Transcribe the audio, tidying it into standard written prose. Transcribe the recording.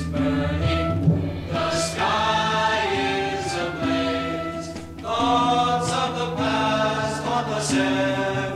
burning, the sky is ablaze. Thoughts of the past haunt the